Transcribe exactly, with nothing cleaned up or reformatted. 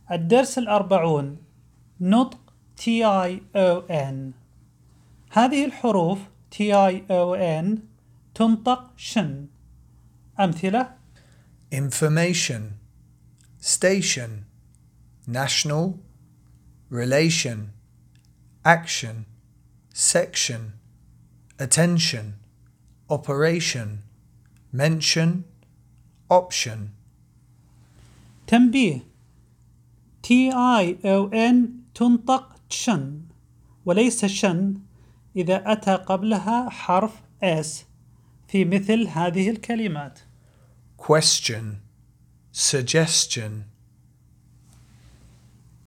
الدرس الأربعون نطق تي آي أو إن. هذه الحروف تي آي أو إن تنطق شن. أمثلة: information, station, national, relation, action, section, attention, operation, mention, option. تنبيه: تي آي أو إن تنطق شن وليس شن إذا أتى قبلها حرف S في مثل هذه الكلمات: question, suggestion,